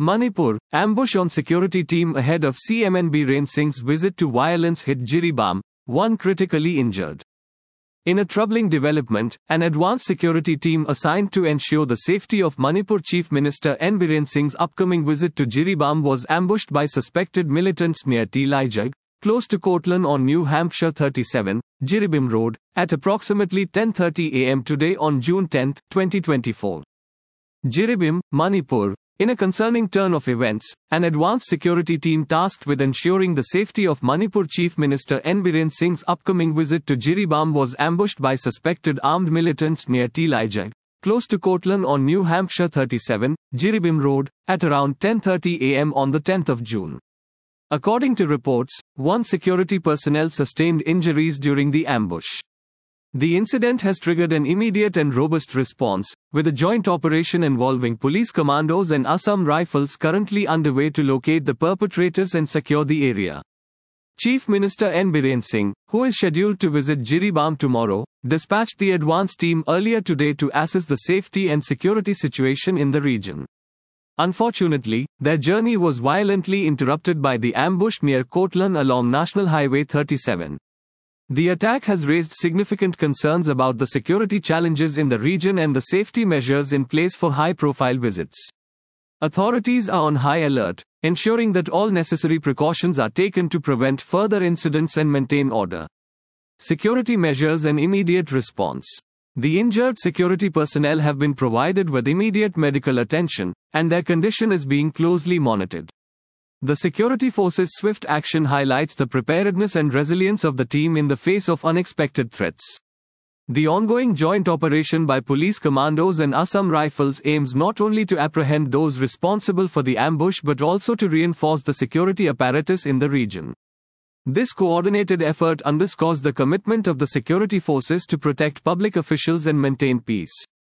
Manipur, ambush on security team ahead of CM Biren Singh's visit to violence-hit Jiribam, one critically injured. In a troubling development, an advanced security team assigned to ensure the safety of Manipur Chief Minister N. Biren Singh's upcoming visit to Jiribam was ambushed by suspected militants near Tilaijag, close to Cortland on New Hampshire 37, Jiribam Road, at approximately 10:30 a.m. today on June 10, 2024. Jiribam, Manipur. In a concerning turn of events, an advanced security team tasked with ensuring the safety of Manipur Chief Minister N. Biren Singh's upcoming visit to Jiribam was ambushed by suspected armed militants near Tilaijag, close to Cortland on New Hampshire 37, Jiribam Road, at around 10:30 a.m. on the 10th of June. According to reports, one security personnel sustained injuries during the ambush. The incident has triggered an immediate and robust response, with a joint operation involving police commandos and Assam Rifles currently underway to locate the perpetrators and secure the area. Chief Minister N. Biren Singh, who is scheduled to visit Jiribam tomorrow, dispatched the advance team earlier today to assess the safety and security situation in the region. Unfortunately, their journey was violently interrupted by the ambush near Cortland along National Highway 37. The attack has raised significant concerns about the security challenges in the region and the safety measures in place for high-profile visits. Authorities are on high alert, ensuring that all necessary precautions are taken to prevent further incidents and maintain order. Security measures and immediate response. The injured security personnel have been provided with immediate medical attention, and their condition is being closely monitored. The security forces' swift action highlights the preparedness and resilience of the team in the face of unexpected threats. The ongoing joint operation by police commandos and Assam Rifles aims not only to apprehend those responsible for the ambush but also to reinforce the security apparatus in the region. This coordinated effort underscores the commitment of the security forces to protect public officials and maintain peace.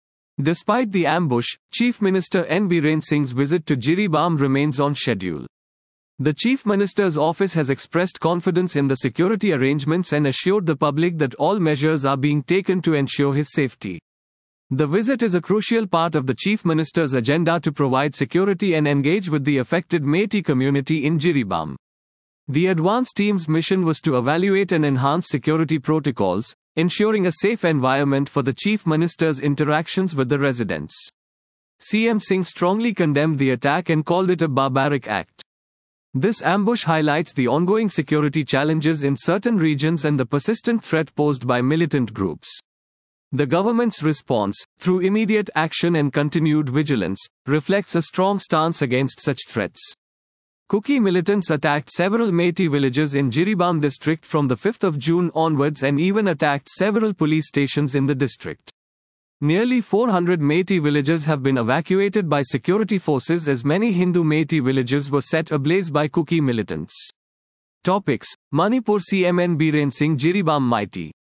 Despite the ambush, Chief Minister N. Biren Singh's visit to Jiribam remains on schedule. The Chief Minister's office has expressed confidence in the security arrangements and assured the public that all measures are being taken to ensure his safety. The visit is a crucial part of the Chief Minister's agenda to provide security and engage with the affected Meitei community in Jiribam. The advance team's mission was to evaluate and enhance security protocols, ensuring a safe environment for the Chief Minister's interactions with the residents. CM Singh strongly condemned the attack and called it a barbaric act. This ambush highlights the ongoing security challenges in certain regions and the persistent threat posed by militant groups. The government's response, through immediate action and continued vigilance, reflects a strong stance against such threats. Kuki militants attacked several Meitei villages in Jiribam district from the 5th of June onwards and even attacked several police stations in the district. Nearly 400 Meitei villages have been evacuated by security forces as many Hindu Meitei villages were set ablaze by Kuki militants. Topics: Manipur CM N. Biren Singh Jiribam Meitei.